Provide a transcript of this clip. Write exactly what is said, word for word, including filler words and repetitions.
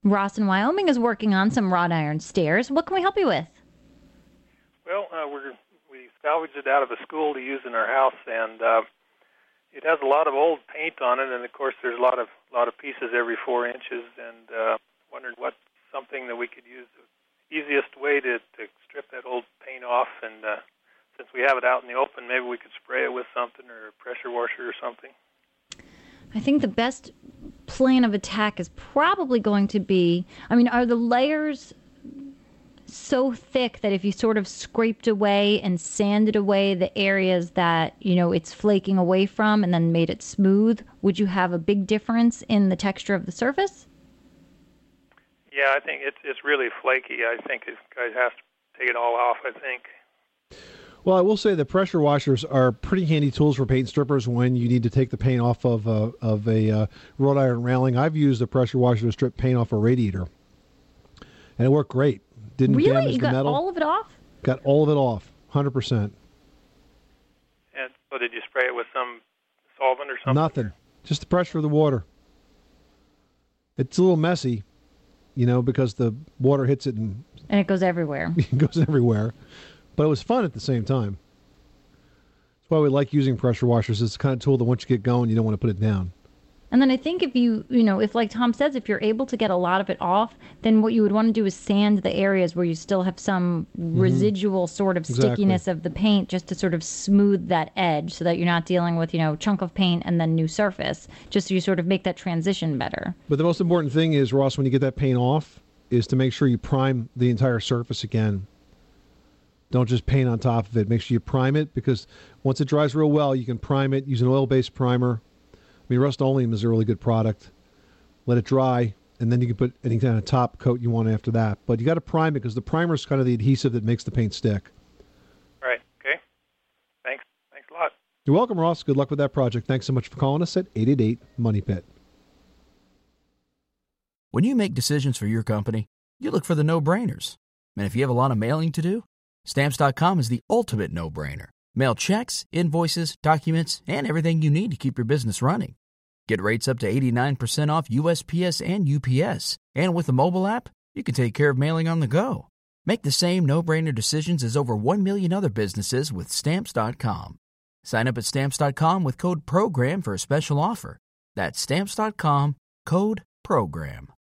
Ross in Wyoming is working on some wrought iron stairs. What can we help you with? Well, uh, we're, we salvaged it out of a school to use in our house, and uh, it has a lot of old paint on it, and of course there's a lot of lot of pieces every four inches, and uh, wondered what something that we could use the easiest way to, to strip that old paint off, and uh, since we have it out in the open, maybe we could spray it with something or a pressure washer or something. I think the best plan of attack is probably going to be, I mean, are the layers so thick that if you sort of scraped away and sanded away the areas that, you know, it's flaking away from and then made it smooth, would you have a big difference in the texture of the surface? Yeah, I think it's it's really flaky. I think it guys have to take it all off, I think. Well, I will say the pressure washers are pretty handy tools for paint strippers when you need to take the paint off of a, of a uh, wrought iron railing. I've used a pressure washer to strip paint off a radiator, and it worked great. Didn't really? damage You the got metal. all of it off? Got all of it off, one hundred percent. And so did you spray it with some solvent or something? Nothing. Just the pressure of the water. It's a little messy, you know, because the water hits it and... And it goes everywhere. It goes everywhere. But it was fun at the same time. That's why we like using pressure washers. It's the kind of tool that once you get going, you don't want to put it down. And then I think if you, you know, if like Tom says, if you're able to get a lot of it off, then what you would want to do is sand the areas where you still have some mm-hmm. residual sort of exactly. stickiness of the paint, just to sort of smooth that edge so that you're not dealing with, you know, chunk of paint and then new surface, just so you sort of make that transition better. But the most important thing is, Ross, when you get that paint off, is to make sure you prime the entire surface again. Don't just paint on top of it. Make sure you prime it, because once it dries real well, you can prime it. Use an oil-based primer. I mean, Rust-Oleum is a really good product. Let it dry, and then you can put any kind of top coat you want after that. But you got to prime it, because the primer is kind of the adhesive that makes the paint stick. Right. Okay. Thanks. Thanks a lot. You're welcome, Ross. Good luck with that project. Thanks so much for calling us at eight eight eight, money pit. When you make decisions for your company, you look for the no-brainers. And if you have a lot of mailing to do, Stamps dot com is the ultimate no-brainer. Mail checks, invoices, documents, and everything you need to keep your business running. Get rates up to eighty-nine percent off U S P S and U P S. And with the mobile app, you can take care of mailing on the go. Make the same no-brainer decisions as over one million other businesses with Stamps dot com. Sign up at Stamps dot com with code PROGRAM for a special offer. That's Stamps dot com, code PROGRAM.